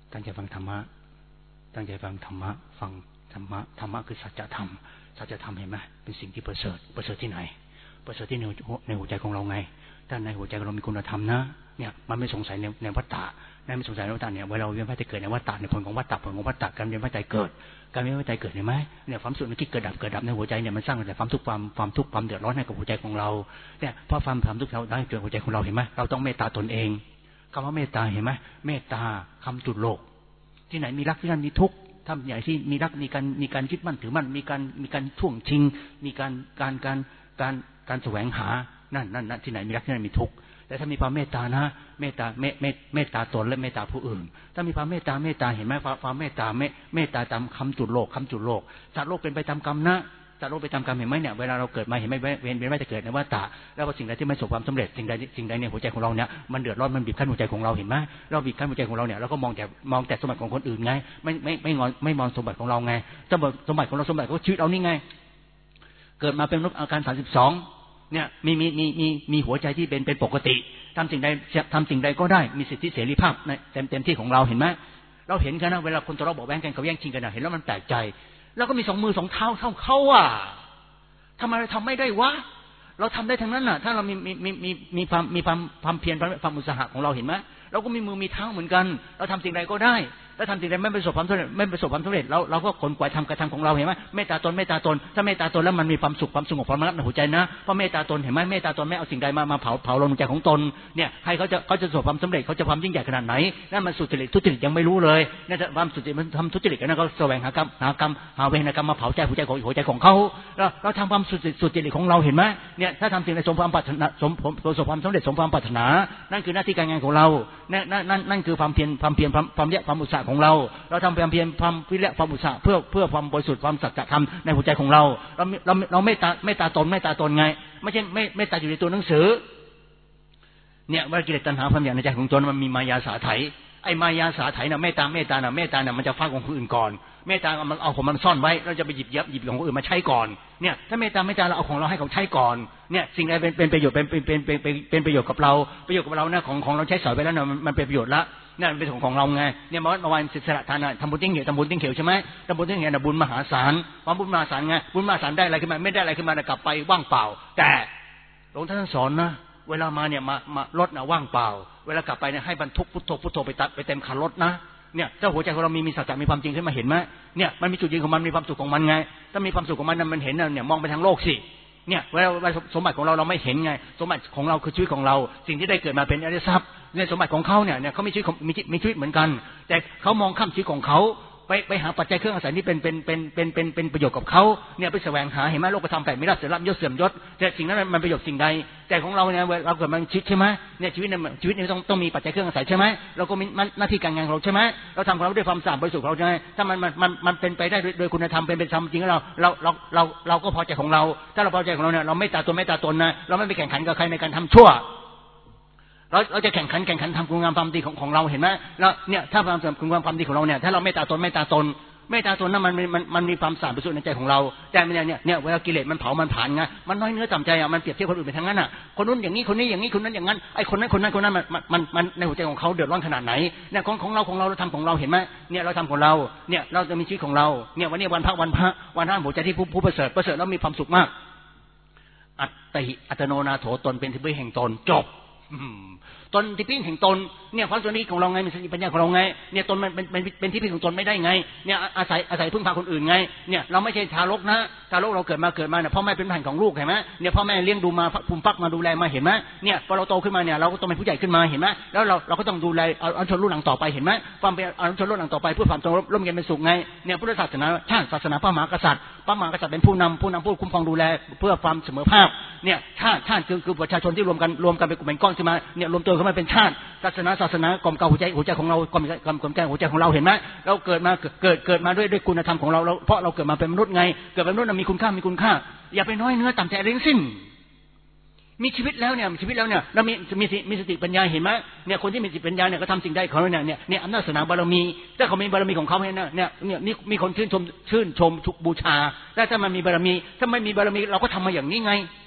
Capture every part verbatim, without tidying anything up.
ตั้งใจฟังธรรมะตั้งใจฟังธรรมะฟังธรรมะธรรมะคือสัจธรรมสัจธรรมเห็นไหมเป็นสิ่งที่ประเสริฐประเสริฐที่ไหนประเสริฐที่ในในหัวใจของเราไงถ้าในหัวใจของเรามีคุณธรรมนะเนี่ยมันไม่สงสัยในในวัฏฏะนั่นไม่สงสัยในวัฏฏะเนี่ยเวลาเราเวียนว่ายตายเกิดในวัฏฏะในผลของวัฏฏะผลของวัฏฏะการเวียนว่ายตายเกิดการเวียนว่ายตายเกิดเห็นไหมเนี่ยความสุขมันคิดเกิดดับเกิดดับในหัวใจเนี่ยมันสร้างแต่ความทุกข์ความความทุกข์ความเดือดร้อนให้กับหัวใจของเราเนี่ยเพราะความความทุกข์เราได้เกิดหัวใจของเราเห็นไหมเราต้องเมตตาตนเองคำว่าเมตตาเห็นไหมเมตตาคำจุดโลกที่ไหนมีรักที่นั่นมีทุกข์ถ้าใหญ่ที่มีรักมีการมีการยึดมั่นถือมั่นมีการมีการท่วงชิงมีการการการการการแสวงหานั่นนั่นนั่นที่ไหนมีรักที่นั่นมีทุกข์แต่ถ้ามีความเมตตานะเมตตาเมตเมตตาตนและเมตตาผู้อื่นถ้ามีความเมตตาเมตตาเห็นไหมความเมตตาเมเมตตาตามคำจุดโลกคำจุดโลกสัตว์โลกเป็นไปตามกรรมนะสัตว์โลกไปตามกรรมเห็นไหมเนี่ยเวลาเราเกิดมาเห็นไหมเวียนเวียนว่ายตายเกิดในวัฏฏะแล้วก็สิ่งใดที่ไม่ประสบความสำเร็จสิ่งใดสิ่งใดในหัวใจของเราเนี่ยมันเดือดร้อนมันบีบคั้นหัวใจของเราเห็นไหมเราบีบคั้นหัวใจของเราเนี่ยเราก็มองแต่มองแต่สมบัติของคนอื่นไงไม่ไม่ไม่งอนไม่มองสมบัติของเราไงสมบัติสมบัติของเราสมบัติของชีวิตเรานี่ไงเกิดมาเป็นมนุษย์อาการสามสิบสองเนี่ยมีมีมีมีมีหัวใจที่เป็นเป็นปกติทำสิ่งใดทำสิ่งใดก็ได้มีสิทธิเสรีภาพในเต็มเต็มที่ของเราเห็นไหมเราเห็นกันนะเวลาคนทะเลาะเบาะแว้งกันเขาแย่งชิงกันเห็นแล้วมันแปลกใจแล้วก็มีสองมือสองเท้าเท่าเขาอ่ะทำไมเราทำไม่ได้วะเราทำได้ทั้งนั้นน่ะถ้าเรามีมีมีมีมีความมีความความเพียรความอุตสาหะของเราเห็นไหมเราก็มีมือมีเท้าเหมือนกันเราทำสิ่งใดก็ได้แล้วทำสิ่งใดไม่ประสบความสำเร็จไม่ประสบความสำเร็จเราเราก็ขนขวายทำกระทำของเราเห็นไหมเมตตาตนเมตตาตนถ้าเมตตาตนแล้วมันมีความสุขความสงบความระงับในหัวใจนะเพราะเมตตาตนเห็นไหมเมตตาตนไม่เอาสิ่งใดมามาเผาเผาลงใจของตนเนี่ยใครเขาจะเขาจะประสบความสำเร็จเขาจะความยิ่งใหญ่ขนาดไหนนั่นมันสุจริตทุจริตยังไม่รู้เลยนั่นความสุจริตมันทำทุจริตกันนะเขาแสวงหากรรมหากรรมหาเวรกรรมมาเผาใจหัวใจของหัวใจของเขาเราเราทำความสุจริตสุจริตของเราเห็นไหมเนี่ยถ้าทำสิ่งใดสมความปรารถนาสมประสบความสำเร็จสมความปรารถนานั่นคือหน้าที่การงานของเรานั่นนั่นนั่นคือความเพียรความเพียรความเยอะความอุตสาหะของเราเราทำความเพียรความวิริยะความอุตสาหะเพื่อเพื่อความบริสุทธิ์ความสัจธรรมในหัวใจของเราเราเราเราไม่ตาไม่ตาตนไม่ตาตนไงไม่ใช่ไม่ไม่ตาอยู่ในตัวหนังสือเนี่ยว่ากิเลสตัณหาความอยากในใจของตนมันมีมายาสาไถไอ้มายาสาไถน่ะเมตตาเมตตาน่ะเมตตาน่ะมันจะฟาดของคนอื่นก่อนเมตตามันเอาของมันซ่อนไว้เราจะไปหยิบยับหยิบของคนอื่นมาใช้ก่อนเนี่ยถ้าเมตตาเมตตาเราเอาของเราให้เขาใช้ก่อนเนี่ยสิ่งใดเป็นเป็นประโยชน์เป็นเป็นเป็นเป็นเป็นประโยชน์กับเราประโยชน์กับเราเนี่ยของของเราใช้สอยไปแล้วเนี่ยมันเป็นประโยชน์ละนั่นเป็นของของเราไงเนี่ยเมื่อวานศิษย์ทานทำบุญติ้งเหวทำบุญติ้งเขียวใช่ไหมทำบุญติ้งเหวน่ะบุญมหาศาลความบุญมหาศาลไงบุญมหาศาลได้อะไรขึ้นมาไม่ได้อะไรขึ้นมากลับไปว่างเปล่าแต่หลวงท่านสอนนะเวลามาเนี่ยมามารถน่ะว่างเปล่าเวลากลับไปเนี่ยให้บรรทุกพุทโธพุทโธไปตัดไปเต็มคันรถนะเนี่ยเจ้าหัวใจของเรามีมีสัจจะมีความจริงขึ้นมาเห็นไหมเนี่ยมันมีจุดยืนของมันมีความสุขของมันไงถ้ามีความสุขของมันมันเห็นเนี่ยมองไปทางโลกสิเนี่ยเวลาสมบัติของเราเราไม่เห็นไงสมบัติของเราคือชีวิตของเราสิ่งที่ได้เกิดมาเป็นอริยทรัพย์ในสมบัติของเขาเนี่ยเนี่ยเขามีชีวิตมีมีชีวิตเหมือนกันแต่เขามองข้ามชีวิตของเขาไปไปหาปัจจัยเครื่องอาศัยที่เป็นเป็นเป็นเป็นเป็นเป็นประโยชน์กับเขาเนี่ยไปแสวงหาเห็นไหมโลกธรรมแปดมิราชเสริมยศเสื่อมยศแต่สิ่งนั้นมันประโยชน์สิ่งใดแต่ของเราเนี่ยเราเกิดมาชีวิตใช่ไหมเนี่ยชีวิตเนี่ยชีวิตเนี่ยต้องต้องมีปัจจัยเครื่องอาศัยใช่ไหมเราก็มีหน้าที่การงานของเราใช่ไหมเราทำของเราด้วยความสะอาดบริสุทธิ์ของเราใช่ไหมถ้ามันมันมันมันเป็นไปได้โดยคุณธรรมเป็นเป็นธรรมจริงแล้วเราเราเราเราเราก็พอใจของเราถ้าเราพอใจของเราเนี่ยเราไม่ตาตนไม่ตาตนนะเราไม่ไปแข่งขันกับใครในการทำชั่วเราเราจะแข่งขันแข่งขันทำคุณงามความดีของของเราเห็นไหมแล้วเนี่ยถ้าความคุณงามความดีของเราเนี่ยถ้าเราไม่ตาตนไม่ตาตนเมตตาตนนั้นมันมันมันมีความสะอาดบริสุทธิ์ในใจของเราแต่เนี่ยเนี่ยเนี่ยเวลากิเลสมันเผามันผ่านไงมันน้อยเนื้อต่ำใจอ่ะมันเปรียบเทียบคนอื่นไปทั้งนั้นอ่ะคนนู้นอย่างนี้คนนี้อย่างนี้คนนั้นอย่างนั้นไอ้คนนั้นคนนั้นคนนั้นมันมันมันในหัวใจของเขาเดือดร้อนขนาดไหนเนี่ยของของเราของเราเราทำของเราเห็นไหมเนี่ยเราทำของเราเนี่ยเราจะมีชีวิตของเราเนี่ยวันนี้วันพระวันพระวันพระหัวใจที่ผู้ผู้ประเสริฐประเสริฐแล้วมีความสุขมากอัตติอัตโนนาโถตนเป็นที่พึ่งแห่งตนจบตนที่พึ่งแห่งตนเนี่ยความตัวนี้ของเราไงมีสติปัญญาของเราไงเนี่ยตนมันเป็นเป็นเป็นที่พึ่งของตนไม่ได้ไงเนี่ยอาศัยอาศัยพึ่งพาคนอื่นไงเนี่ยเราไม่ใช่ทารกนะทารกเราเกิดมาเกิดมาเนี่ยพ่อแม่เป็นผ่านของลูกเห็นไหมเนี่ยพ่อแม่เลี้ยงดูมาภูมิฟักมาดูแลมาเห็นไหมเนี่ยพอเราโตขึ้นมาเนี่ยเราก็ต้องเป็นผู้ใหญ่ขึ้นมาเห็นไหมแล้วเราเราก็ต้องดูแลเอาชนรุ่นหลังต่อไปเห็นไหมความเป็นเอาชนรุ่นหลังต่อไปเพื่อความร่มเย็นเป็นสุขไงเนี่ยพุทธศาสนาชาติศาสนาพระมหากษัตริย์พระมหากษัตริย์เป็นผู้นำผู้นำผู้คุ้มครองดูแลเพื่อความเสมอภาคเนี่ยชาติชาติคือคือประชาชนที่รวมกันรวมกันเป็นกลุ่มเป็นก้อนขึ้นมาเนี่ยรวมตัวขึ้นมาเป็นชาติศาสนาศาสนากล่อมเกลาหัวใจหัวใจของเรากล่อมกล่อมกล่อมใจหัวใจของเราเห็นไหมเราเกิดมาเกิดเกิดมาด้วยด้วยคุณธรรมของเราเพราะเราเกิดมาเป็นมนุษย์ไงเกิดเป็นมนุษย์มีคุณค่ามีคุณค่าอย่าไปน้อยเนื้อต่ำใจอะไรทั้งสิ้นมีชีวิตแล้วเนี่ยชีวิตแล้วเนี่ยเรามีมีมีสติปัญญาเห็นไหมเนี่ยคนที่มีสติปัญญาเนี่ยก็ทำสิ่งได้เขาเนี่ยเนี่ยเนี่ยอำนาจศาสนาบารมีถ้าเขามีบารมีของเขาเนี่ยเนี่ยเนี่ยมีมีคนชื่นชมชื่นชมทุกบูชาแต่ถ้ามันมีบารมีถ้าไม่มีบารมีเราก็ทำมาอย่างนี้ไง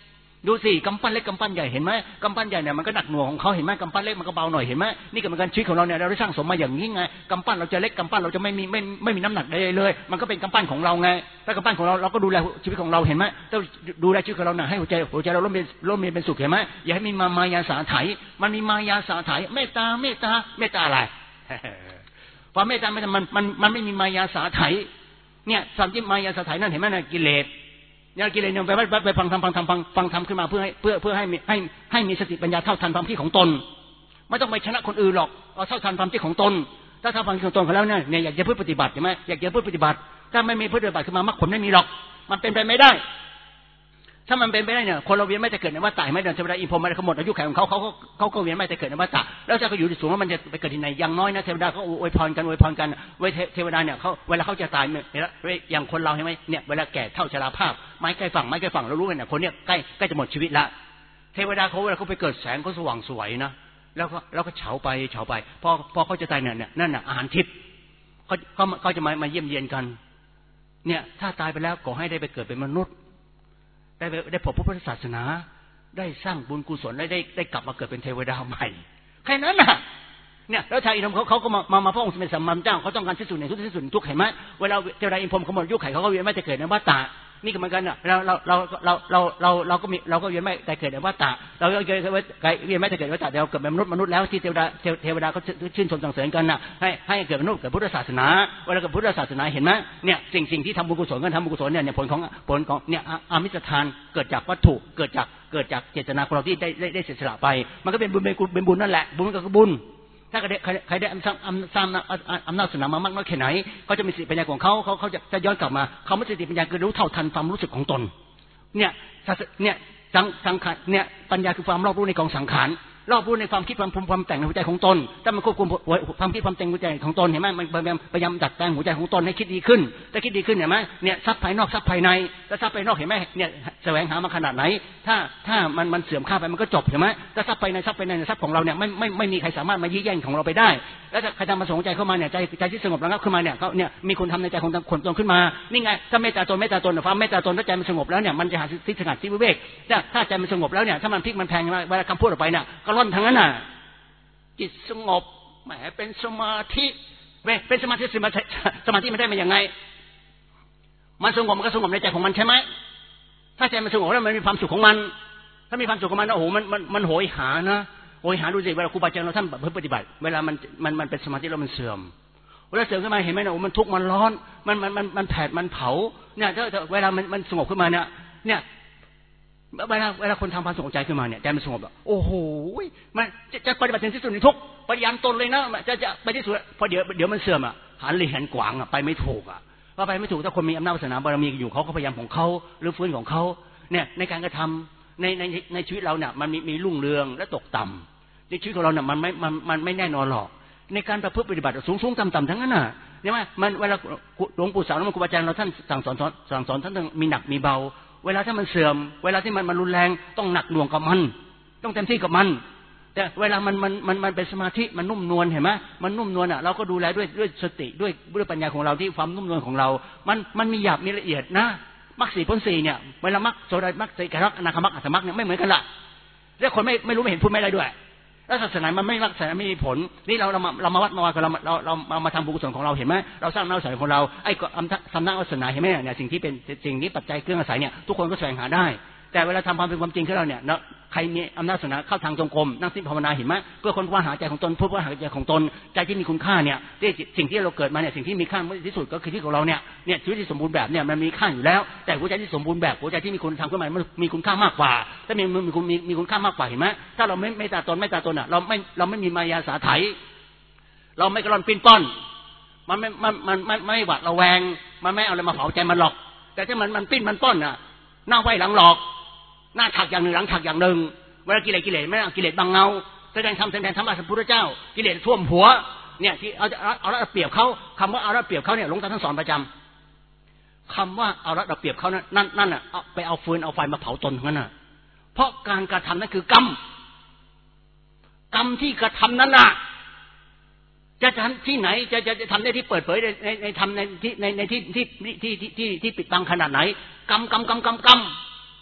ดูสิกำปั้นเล็กกำปั้นใหญ่เห็นไหมกำปั้นใหญ่เนี่ยมันก็หนักหน่วงของเขาเห็นไหมกำปั้นเล็กมันก็เบาหน่อยเห็นไหมนี่ก็เหมือนกันชีวิตของเราเนี่ยเราได้สร้างสมมาอย่างนี้ไงกำปั้นเราจะเล็กกำปั้นเราจะไม่มีไม่ไม่มีน้ำหนักใดเลยมันก็เป็นกำปั้นของเราไงถ้ากำปั้นของเราเราก็ดูแลชีวิตของเราเห็นไหมต้องดูแลชีวิตของเราเนี่ยให้หัวใจหัวใจเราร่มเย็นร่มเย็นเป็นสุขเห็นไหมอย่าให้มีมามายาสาไถมันมีมายาสาไถเมตตาเมตตาเมตตาอะไรพอเมตตามันมันมันมันไม่มีมายาสาไถเนี่ยสัมจิมายาสาไถนั่นเห็นไหมนะกิเลสเนี่ยกิเลสเนี่ยไปไปฟังทำฟังทำฟังฟังทำขึ้นมาเพื่อให้เพื่อเพื่อให้ให้ให้มีสติปัญญาเท่าทันความคิดของตนไม่ต้องไปชนะคนอื่นหรอกเอาเท่าทันความคิดของตนถ้าเท่าทันความคิดของตนเขาแล้วเนี่ยเนี่ยอยากจะพูดปฏิบัติใช่ไหมอยากจะพูดปฏิบัติถ้าไม่มีพูดปฏิบัติขึ้นมามรรคผลไม่มีหรอกมันเป็นไปไม่ได้ถ้ามันเป็นไปได้เนี่ยคนเราเวียนไม่จะเกิดในวัฏฏะไม่เดินเทวดาอินพรหมอะไรเขาหมดอายุขัยของเขาเขาเขาก็เวียนไม่จะเกิดในวัฏฏะแล้วจะก็อยู่ที่สูงว่ามันจะไปเกิดที่ไหนอย่างน้อยนะเทวดาเขาอวยพรกันอวยพรกันเวเทวดาเนี่ยเขาเวลาเขาจะตายเนี่ยอย่างคนเราใช่ไหมเนี่ยเวลาแก่เฒ่าชราภาพไม้ใกล้ฝั่งไม้ใกล้ฝั่งเรารู้กันเนี่ยคนเนี่ยใกล้ใกล้จะหมดชีวิตละเทวดาเขาเวลาเขาไปเกิดแสงเขาสว่างสวยนะแล้วก็แล้วก็เฉาไปเฉาไปพอพอเขาจะตายเนี่ยเนี่ยนั่นน่ะอาหารทิพย์เขาเขาเขาจะมามาเยี่ยมเยียนกันเนี่ยถ้าตายไปแล้วขอให้ได้ไปเกิดเป็นมนุษย์ได้ได้พบพระพุทธศาสนาได้สร้างบุญกุศลได้ได้ได้กลับมาเกิดเป็นเทวดาใหม่แค่นั้นน่ะเนี่ยแล้วชายอินทร์เขาเขาก็มามามาพระองค์สมเด็จสัมมาสัมพุทธเจ้าเขาต้องการที่สุดในทุกที่สุดทุกเห็นไหมเวลาเทวดาอินพรหมเขาหมดยุคไขเขาก็เวียนไม่จะเกิดในวัฏฏะนี่ก็เหมือนกันน่ะเราเราเราเราเราเราเราก็มีเราก็เวียนไม่แต่เกิดในวัฏฏะเราก็เกิดเวียนไม่แต่เกิดในวัฏฏะเราเกิดเป็นมนุษย์มนุษย์แล้วที่เทวดาเทวดาเขาชื่นชมสรรเสริญกันน่ะให้ให้เกิดมนุษย์เกิดพุทธศาสนาเวลาเกิดพุทธศาสนาเห็นไหมเนี่ยสิ่งสิ่งที่ทำบุญกุศลกันทำบุญกุศลเนี่ยผลของผลของเนี่ยอามิสทานเกิดจากวัตถุเกิดจากเกิดจากเจตนาของเราที่ได้ได้ได้เสียสละไปมันก็เป็นบุญเป็นบุญนั่นแหละบุญก็คือบุญถ้าใครได้ใครได้อำนาจอำนาจสนามามากน้อยแค่ไหนเขาจะมีสติปัญญาของเขาเขาเขาจะจะย้อนกลับมาเขาไม่สติปัญญาคือรู้เท่าทันความรู้สึกของตนเนี่ยเนี่ยสังสังขารเนี่ยปัญญาคือความรอบรู้ในกองสังขารรอบรู้ในความคิดความความแต่งในหัวใจของตนถ้ามันควบคุมความคิดความแต่งหัวใจของตนเห็นไหมมันพยายามพยายามดัดแปลงหัวใจของตนให้คิดดีขึ้นถ้าคิดดีขึ้นเห็นไหมเนี่ยทรัพย์ภายนอกทรัพย์ภายในถ้าทรัพย์ภายนอกเห็นไหมเนี่ยแสวงหามาขนาดไหนถ้าถ้ามันมันเสื่อมค่าไปมันก็จบเห็นไหมถ้าทรัพย์ภายในทรัพย์ภายในทรัพย์ของเราเนี่ยไม่ไม่ไม่มีใครสามารถมายื้อแย่งของเราไปได้แล้วถ้าใครทำมาส่งใจเข้ามาเนี่ยใจใจที่สงบระงับขึ้นมาเนี่ยเขาเนี่ยมีคนทำในใจของคนตนขึ้นมานี่ไงถ้าเมตตาตนเมตตาตนความเมตตาตนถ้าใจมันสงบแล้วเนี่ยมันจะหาที่สงัดที่วิเวกถ้าใจมันสงบแล้วเนี่ยถ้ามันพลิกมันแพงเวลาคำพูดออกไปเนี่ยก็ล่อนทั้งนั้นน่ะจิตสงบแหมเป็นสมาธิเป็นสมาธิสมาธิสมาธิมันได้มาอย่างไงมันสงบมันก็สงบในใจของมันใช่ไหมถ้าใจมันสงบแล้วมันมีความสุขของมันถ้ามีความสุขของมันโอ้โหมันมันมันโหยหานะโหยหาดูสิเวลาครูบาอาจารย์เราท่านเพื่อปฏิบัติเวลามันมันมันเป็นสมาธิแล้วมันเสื่อมเวลาเสื่อมขึ้นมาเห็นไหมนะโอ้มันทุกข์มันร้อนมันมันมันมันแผดมันเผาเนี่ยถ้าเวลามันมันสงบขึ้นมาเนี่ยเนี่ยเวลาเวลาคนทำความสงบใจขึ้นมาเนี่ยใจมันสงบแบบโอ้โหมันจะจะปฏิบัติถึงที่สุดในทุกพยายามตนเลยนะจะจะไปที่สุดพอเดี๋ยวเดี๋ยวมันเสื่อมอ่ะหันเลยหันกวางอ่ะไปไม่ถูกอ่ะพอไปไม่ถูกถ้าคนมีอำนาจวาสนาบารมีอยู่เขาก็พยายามของเขาหรือฟื้นของเขาเนี่ยในการกระทำในในในชีวิตเราเนี่ยมันมีมีรุ่งเรืองและตกต่ำในชีวิตของเราเนี่ยมันไม่มันมันไม่แน่นอนหรอกในการประพฤติปฏิบัติสูงสูงต่ำต่ำทั้งนั้นน่ะเนี่ยว่ามันเวลาหลวงปู่สาวและครูบาอาจารย์เราท่านสั่งสอนสั่งสอนท่านต้องมีหนักมีเบาเวลาที่มันเสื่อมเวลาที่มันมันรุนแรงต้องหนักหน่วงกับมันต้องเต็มที่กับมันแต่เวลามันมันมันมันเป็นสมาธิมันนุ่มนวลเห็นไหมมันนุ่มนวลอ่ะเราก็ดูแลด้วยด้วยสติด้วยด้วยปัญญาของเราที่ความนุ่มนวลของเรามันมันมีหยาบมีละเอียดนะมรรคสี่ผลสี่เนี่ยเวลามรรคโสดามรรคสีกรรคอนาคามรรคอัตถมรรคเนี่ยไม่เหมือนกันละแล้วคนไม่ไม่รู้ไม่เห็นพูดไม่ได้ด้วยแล้วศาสนามันไม่รักษาไม่มีผลนี่เราเรามาเรามาวัดมาว่าเราเราเราเรามาทำบุญกุศลของเราเห็นไหมเราสร้างน้ำใสของเราไอ้ทำน้ำวาสนาเห็นไหมเนี่ยสิ่งที่เป็นสิ่งนี้ปัจจัยเครื่องอาศัยเนี่ยทุกคนก็แสวงหาได้แต่เวลาทำความเป็นความจริงของเราเนี่ยใครมีอำนาจศาสนาเข้าทางจงกรมนั่งสมาธิภาวนาเห็นไหมเพื่อคนว่าหาใจของตนเพื่อว่าหาใจของตนใจที่มีคุณค่าเนี่ยสิ่งที่เราเกิดมาเนี่ยสิ่งที่มีค่าที่สุดก็คือที่ของเราเนี่ยเนี่ยชีวิตที่สมบูรณ์แบบเนี่ยมันมีค่าอยู่แล้วแต่หัวใจที่สมบูรณ์แบบหัวใจที่มีคุณธรรมขึ้นมามันมีคุณค่ามากกว่าถ้ามีมีคุณมีมีคุณค่ามากกว่าเห็นไหมถ้าเราไม่ไม่ตาตนไม่ตาตนอ่ะเราไม่เราไม่มีมายาสาไถเราไม่กระล่อนปิ้นป้อนมันไม่มันมันไม่ไม่หวาดระแวงมันไม่เอาอะไรมาเผาใจมันหรอกแต่ถ้ามันมันปิ้นมันป้อนอ่ะหน้าไว้หลังหลอกหน้าถักอย่างหนึ่งหลังถักอย่างหนึ่งเวลากิเลสกิเลสไม่เอากิเลสบังเงาแสดงธรรมแสดงธรรมะสัมพุทธเจ้ากิเลสท่วมหัวเนี่ยที่เอาเอาละเปรียบเขาคำว่าเอาละเปรียบเขาเนี่ยหลวงตาท่านสอนประจำคำว่าเอาละเปรียบเขานั่นนั่นนั่นอ่ะไปเอาฟืนเอาไฟมาเผาตนทั้งนั้นน่ะเพราะการกระทำนั้นคือกรรมกรรมที่กระทำนั้นน่ะจะทำที่ไหนจะจะจะทำได้ที่เปิดเผยในในทำในที่ในในที่ที่ที่ที่ที่ที่ปิดบังขนาดไหนกรรมกรรมกรรมกรรมกรรม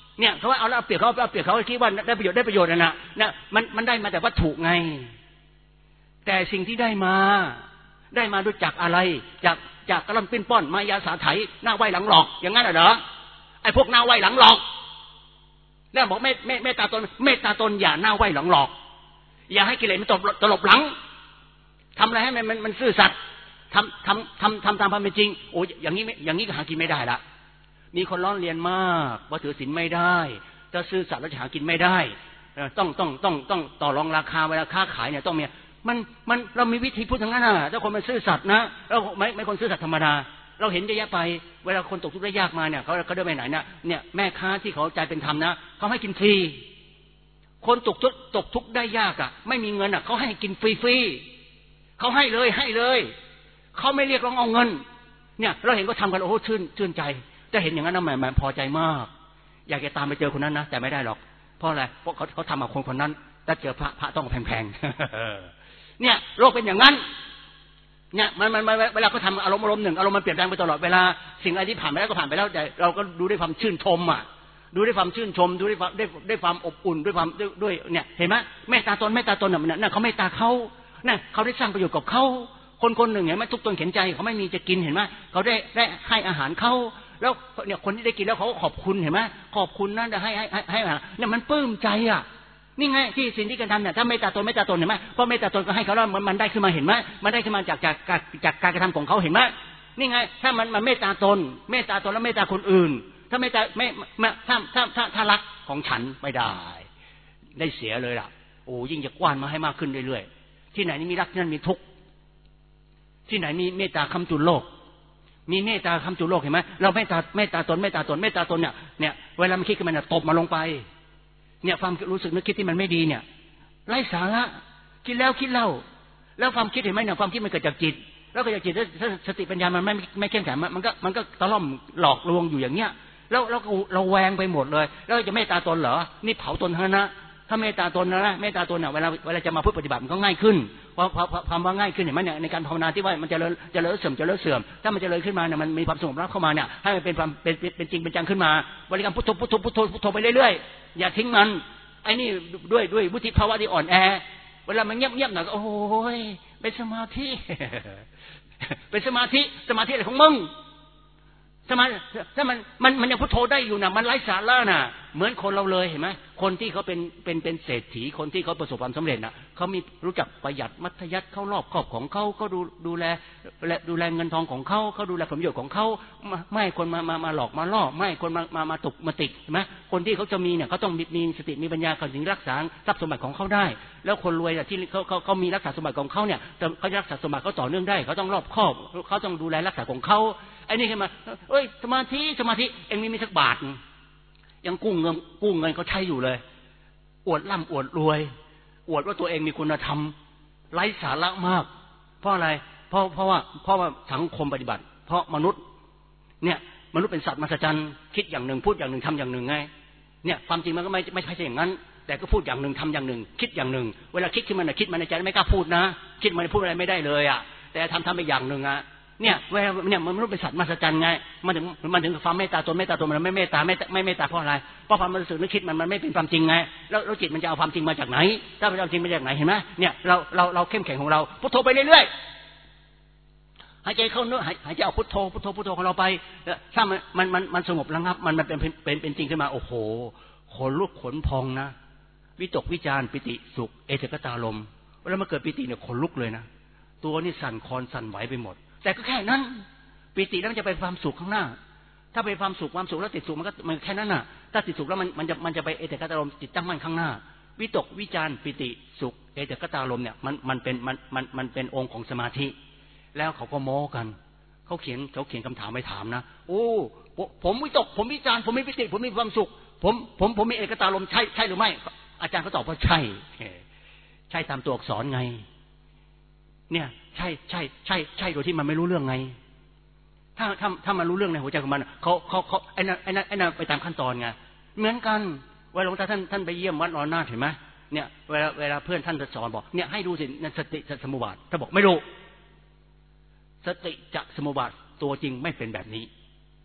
เนี่ยเขาว่าเอาแล้วเปรียบเขาเอาเปรียบเขาคิดว่าได้ประโยชน์ได้ประโยชน์นะนะมันมันได้มาแต่วัตถุไงแต่สิ่งที่ได้มาได้มาด้วยจากอะไรจากจากกระล่ำปิ้นป้อนมายาสาไถหน้าไหวหลังหลอกอย่างนั้นเหรอไอ้พวกหน้าไหวหลังหลอกแล้วบอกเมตเมตตาตนเมตตาตนอย่าหน้าไหวหลังหลอกอย่าให้กิเลสมันตลบตลบหลังทำอะไรให้มันมันมันซื่อสัตย์ทำทำทำทำตามความเป็นจริงโอ้อย่างนี้อย่างนี้ก็หากินไม่ได้ละมีคนร้องเรียนมากว่าถือศีลไม่ได้ถ้าซื่อสัตย์แล้วจะหากินไม่ได้ต้องต้องต้องต้องต่อรองราคาเวลาค้าขายเนี่ยต้องมีมันมันเรามีวิธีพูดทางนั้นน่ะถ้าคนมันซื่อสัตย์นะเราไม่ไม่คนซื่อสัตย์ธรรมดาเราเห็นเยอะแยะไปเวลาคนตกทุกข์ได้ยากมาเนี่ยเขาเขาเดินไปไหนเนี่ยเนี่ยแม่ค้าที่เขาใจเป็นธรรมนะเขาให้กินฟรีคนตกทุกข์ตกทุกข์ได้ยากอ่ะไม่มีเงินอ่ะเขาให้กินฟรีฟรีเขาให้เลยให้เลยเขาไม่เรียกร้องเอาเงินเนี่ยเราเห็นเขาทำกันโอ้โหชื่นชื่นใจแต่เห็นอย่างนั้นนะแหมแหมพอใจมากอยากจะตามไปเจอคนนั้นนะแต่ไม่ได้หรอกเพราะอะไรเพราะเขาเขาทำกับคนคนนั้นถ้าเจอพระพระต้องแพงๆเนี่ยโลกเป็นอย่างนั้นเนี่ยมันมันเวลาเขาทำอารมณ์อารมณ์หนึ่งอารมณ์มันเปลี่ยนแปลงไปตลอดเวลาสิ่งอะไรที่ผ่านไปแล้วก็ผ่านไปแล้วแต่เราก็ดูด้วยความชื่นชมอ่ะดูด้วยความชื่นชมดูด้วยความด้วยด้วยความอบอุ่นด้วยความด้วยเนี่ยเห็นไหมเมตตาตนเมตตาตนเนี่ยเนี่ยเขาเมตตาเขาเนี่ยเขาได้สร้างประโยชน์กับเขาคนคนหนึ่งเห็นไหมทุกตนเข็นใจเขาไม่มีจะกินเห็นไหมเขาได้ได้ให้อาหารเขาแล้วเนี่ยคนที่ได้กินแล้วเขาขอบคุณเห็นไหมขอบคุณนั่นจะให้ให้ให้ให้เนี่ยมันปลื้มใจอ่ะนี่ไงที่สิ่งที่การทำเนี่ยถ้าเมตตาตนเมตตาตนเห็นไหมเพราะเมตตาตนก็ให้เขาแล้วมันมันได้ขึ้นมาเห็นไหมมันได้ขึ้นมาจากจากจากจากการกระทำของเขาเห็นไหมนี่ไงถ้ามันมันเมตตาตนเมตตาตนแล้วเมตตาคนอื่นถ้าเมตตาไม่ถ้าถ้าถ้าถ้ารักของฉันไม่ได้ได้เสียเลยล่ะโอ้ยิ่งจะกว้านมาให้มากขึ้นเรื่อยๆที่ไหนนี่มีรักที่นั่นมีทุกข์ที่ไหนมีเมตตาคำจุนโลกมีเมตตาคำจุนโลกเห็นไหมเราเมตตาเมตตาตนเมตตาตนเมตตาตนเนี่ยเนี่ยเวลามันคิดขึ้นมาเนี่ยตบมาลงไปเนี่ยความรู้สึกนึกคิดที่มันไม่ดีเนี่ยไร้สาระคิดแล้วคิดเล่าแล้วความคิดเห็นไหมเนี่ยความคิดมันเกิดจากจิตแล้วก็จากจิตถ้าสติปัญญามันไม่ไม่เข้มแข็งมันก็มันก็ตะล่อมหลอกลวงอยู่อย่างเงี้ยแล้วเราเราแวงไปหมดเลยแล้วจะเมตตาตนเหรอนี่เผาตนเท่านั้นนะถ้าเมตตาตนนะเมตตาตนเนี่ยเวลาเวลาจะมาพูดปฏิบัติมันก็ง่ายขึ้นเพราะความว่าง่ายขึ้นเห็นไหมเนี่ยในการภาวนาที่ว่ามันจะเลิศจะเลิศเสื่อมจะเลิศเสื่อมถ้ามันจะเลิศขึ้นมาเนี่ยมันมีความสงบรับเข้ามาเนี่ยให้มันเป็นความเป็นเป็นจริงเป็นจังขึ้นมาบริกรรมพุทโธพุทโธพุทโธพุทโธไปเรื่อยๆอย่าทิ้งมันไอ้นี่ด้วยด้วยวุฒิภาวะที่อ่อนแอเวลามันเงียบเงียบหน่อยก็โอ้ยเป็นสมาธิเป็นสมาธิสมาธิอะไรของมึงสมาถ้ามันมันมันยังพุทโธได้อยู่นะมันไร้สาระน่ะเหมือนคนเราเลยเห็นไหมคนที่เขาเป็นเป็นเป็นเศรษฐีคนที่เขาประสบความสำเร็จน่ะเขามีรู้จักประหยัดมัธยัสถ์เขารอบครอบของเขาเขาดูดูแลดูแลเงินทองของเขาเขาดูแลผลประโยชน์ของเขาไม่คนมามามาหลอกมาล่อไม่คนมามามาตกมาติดเห็นไหมคนที่เขาจะมีเนี่ยเขาต้องมีมีสติมีปัญญาเขาถึงรักษาทรัพย์สมบัติของเขาได้แล้วคนรวยที่เขาเขาเขามีรักษาสมบัติของเขาเนี่ยเขารักษาสมบัติเขาต่อเนื่องได้เขาต้องรอบคอบเขาต้องดูแลรักษาของเขาไอ้นี่ขึ้นมาเอ้ยสมาธิสมาธิเองมีมีสักบาทยังกู้เงินกู้เงินเขาใช้อยู่เลยอวดร่ำอวดรวยอวดว่าตัวเองมีคุณธรรมไร้สาระมากเพราะอะไรเพราะเพราะว่าเพราะว่าสังคมปฏิบัติเพราะมนุษย์เนี่ยมนุษย์เป็นสัตว์มหัศจรรย์คิดอย่างหนึ่งพูดอย่างหนึ่งทำอย่างหนึ่งไงเนี่ยความจริงมันก็ไม่ไม่ใช่อย่างนั้นแต่ก็พูดอย่างหนึ่งทำอย่างหนึ่งคิดอย่างหนึ่งเวลาคิดขึ้นมาเนี่ยคิดมาในใจไม่กล้าพูดนะคิดมาพูดอะไรไม่ได้เลยอ่ะแต่ทำทำไปอย่างหนึ่งอ่ะเนี่ยเวลาเนี่ยมันมนุษย์เป็นสัตว์มหัศจรรย์ไงมันถึงมันถึงความเมตตาตนเมตตาตนมันไม่เมตตาไม่ไม่เมตตาเพราะอะไรเพราะความรู้สึกนึกคิดมันมันไม่เป็นความจริงไงแล้วแล้วจิตมันจะเอาความจริงมาจากไหนถ้ามันเอาจริงมาจากไหนเห็นไหมเนี่ยเราเราเราเข้มแข็งของเราพุทโธไปเรื่อยๆหายใจเข้าเนื้อหายใจเอาพุทโธพุทโธพุทโธของเราไปถ้ามันมันมันมันสงบระงับมันมันเป็นเป็นเป็นจริงขึ้นมาโอ้โหขนลุกขนพองนะวิตกวิจารปิติสุขเอตกตารมเวลามาเกิดปิติเนี่ยขนลุกเลยนะตัวนี่สั่นคลอนสั่นไหวไปหมดแต่ก็แค่นั้นปิติแล้วมันจะไปความสุขข้างหน้าถ้าไปความสุขความสุขแล้วติดสุขมันก็มันแค่นั้นน่ะถ้าติดสุขแล้วมันมันจะมันจะไปเอตกตารมจิตตั้งมั่นข้างหน้าวิตกวิจารปิติสุขเอตกตารมเนี่ยมันมันเป็นมันมันมันเป็นองค์ของสมาธิแล้วเขาก็โม้กันเขาเขียนเขาเขียนคำถามไปถามนะโอ้ผมวิตกผมวิจารผมมีปิติผมมีความสุขผมผมผมมีเอตกตารมใช่ใช่หรือไม่อาจารย์เขาตอบว่าใช่ใช่ตามตัวอักษรไงเนี่ยใช่ใช่ใช่ใช่โดยที่มันไม่รู้เรื่องไงถ้าถ้าถ้ามันรู้เรื่องในหัวใจของมันเขาเขาเขาไอ้นั่นไอ้นั่นไอ้นั่นไปตามขั้นตอนไงเหมือนกันเวลาหลวงตาท่านท่านไปเยี่ยมวัดนรนาถเห็นไหมเนี่ยเวลาเวลาเพื่อนท่านจะสอนบอกเนี่ยให้ดูสิสติสมุปบาทถ้าบอกไม่รู้สติจะสมุปบาทตัวจริงไม่เป็นแบบนี้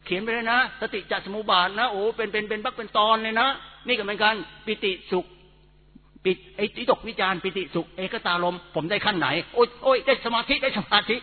เขียนไปเลยนะสติจัตสมุปบาทนะโอ้เป็นเป็นเป็นบักเป็นตอนเลยนะนี่ก็เหมือนกันปิติสุขปิดไอ้วิตกวิจารปิติสุขเอกตารมผมได้ขั้นไหนโอ้ยโอ้ยได้สมาธิได้สมาธิ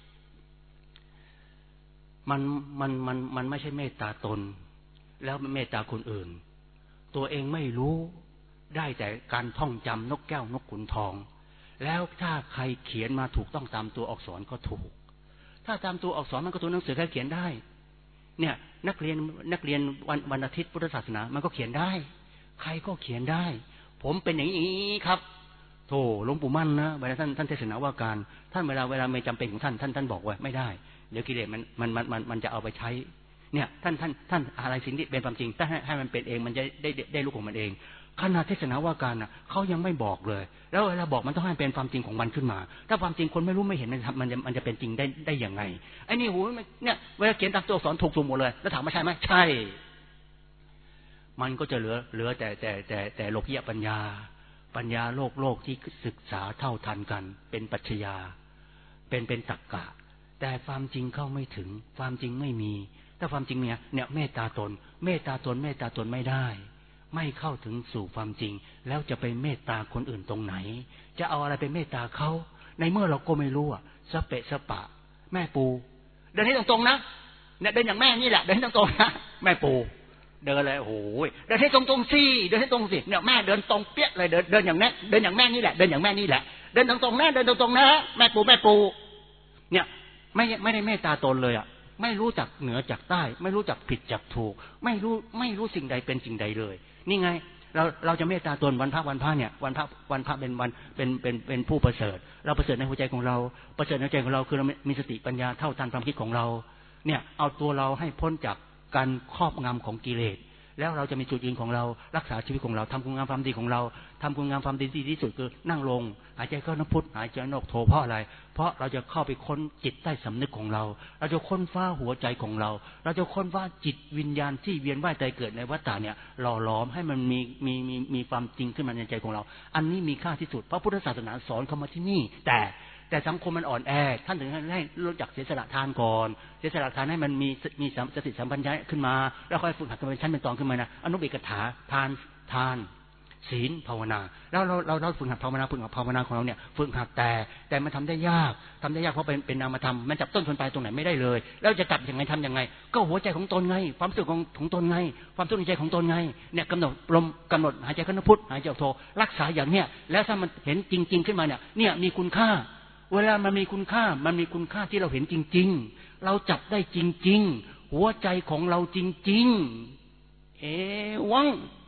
มันมันมันมันไม่ใช่เมตตาตนแล้วเมตตาคนอื่นตัวเองไม่รู้ได้แต่การท่องจำนกแก้วนกขุนทองแล้วถ้าใครเขียนมาถูกต้องตามตัวอักษรก็ถูกถ้าตามตัวอักษรมันก็ตัวหนังสือแค่เขียนได้เนี่ยนักเรียนนักเรียนวันวันอาทิตย์พุทธศาสนามันก็เขียนได้ใครก็เขียนได้ผมเป็นอย่างนี้ครับโธ่หลวงปู่มั่นนะเวลาท่านท่านเทศนาว่าการท่านเวลาเวลาไม่จำเป็นของท่านท่านท่านบอกว่าไม่ได้เดี๋ยวกิเลสมันมันมันมันมันจะเอาไปใช้เนี่ยท่านท่านท่านอะไรสิ่งที่เป็นความจริงถ้าให้ให้มันเป็นเองมันจะได้ได้ลูกของมันเองขณะเทศนาว่าการน่ะเขายังไม่บอกเลยแล้วเวลาบอกมันต้องให้เป็นความจริงของมันขึ้นมาถ้าความจริงคนไม่รู้ไม่เห็นมันมันจะมันจะเป็นจริงได้ได้อย่างไงไอ้นี่โหเนี่ยเวลาเขียนตามตัวอักษรถูกถูกหมดเลยแล้วถามว่าใช่ไหมใช่มันก็จะเหลือเหลือแต่แต่แต่แต่โลกียปัญญาปัญญาโลกโลกที่ศึกษาเท่าทันกันเป็นปรัชญาเป็นเป็นตรรกะแต่ความจริงเข้าไม่ถึงความจริงไม่มีถ้าความจริงเนี่ยเนี่ยเมตตาตนเมตตาตนเมตตาตนไม่ได้ไม่เข้าถึงสู่ความจริงแล้วจะไปเมตตาคนอื่นตรงไหนจะเอาอะไรไปเมตตาเขาในเมื่อเราก็ไม่รู้อ่ะสเปะสปะแม่ปูเดินให้ตรงๆนะเนี่ยเดินอย่างแม่นี่แหละเดินให้ตรงๆนะแม่ปูเดินเลยโอ้โหเดินให้ตรงๆสิเดินให้ตรงสิเนี่ยแม่เดินตรงเปี้ยเลยเดินเดินอย่างแม่เดินอย่างแม่นี่แหละเดินอย่างแม่นี่แหละเดินตรงๆนะเดินตรงๆนะแม่ปูแม่ปูเนี่ยไม่ไม่ได้เมตตาตนเลยอ่ะไม่รู้จักเหนือจากใต้ไม่รู้จักผิดจากถูกไม่รู้ไม่รู้สิ่งใดเป็นสิ่งใดเลยนี่ไงเราเราจะเมตตาตนวันพระวันพระเนี่ยวันพระวันพระเป็นวันเป็นเป็นเป็นผู้ประเสริฐเราประเสริฐในหัวใจของเราประเสริฐในใจของเราคือเรามีสติปัญญาเท่าทันความคิดของเราเนี่ยเอาตัวเราให้พ้นจากการครอบงำของกิเลสแล้วเราจะมีจุดยืนของเรารักษาชีวิตของเราทำคุณงามความดีของเราทำคุณงามความดีที่ที่สุดคือนั่งลงหายใจเข้าน้ำพุทหายใจออกโทเพราะอะไรเพราะเราจะเข้าไปค้นจิตใต้สำนึกของเราเราจะค้นฟ้าหัวใจของเราเราจะค้นว่าจิตวิญญาณที่เวียนว่ายตายเกิดในวัฏฏะเนี่ยหล่อหลอมให้มันมีมีมีมีความจริงขึ้นมาในใจของเราอันนี้มีค่าที่สุดพระพุทธศาสนาสอนเข้ามาที่นี่แต่แต่สังคมมันอ่อนแอท่านถึงให้รู้จักเสียสละทานก่อนเสียสละทานให้มันมีมีสติสัมปชัญญะขึ้นมาแล้วค่อยฝึกหัดกันเป็นชั้นเป็นตอนขึ้นมานะอนุเบกขาทานทานศีลภาวนาแล้วเราเราเราฝึกหัดภาวนาฝึกหัดภาวนาของเราเนี่ยฝึกหัดแต่แต่มันทำได้ยากทำได้ยากเพราะเป็นเป็นนามธรรมมันจับต้นชนปลายตรงไหนไม่ได้เลยแล้วจะจับยังไงทำยังไงก็หัวใจของตนไงความรู้สึกของของตนไงความตั้งใจของตนไงเนี่ยกำหนดลมกำหนดหายใจเข้าพุทหายใจออกโทรักษาอย่างเนี้ยแล้วถ้ามันเห็นจริงๆขึ้นมาเนี่ยเนี่ยมีคุณค่าเวลามันมีคุณค่ามันมีคุณค่าที่เราเห็นจริงๆเราจับได้จริงๆหัวใจของเราจริงๆเอวัง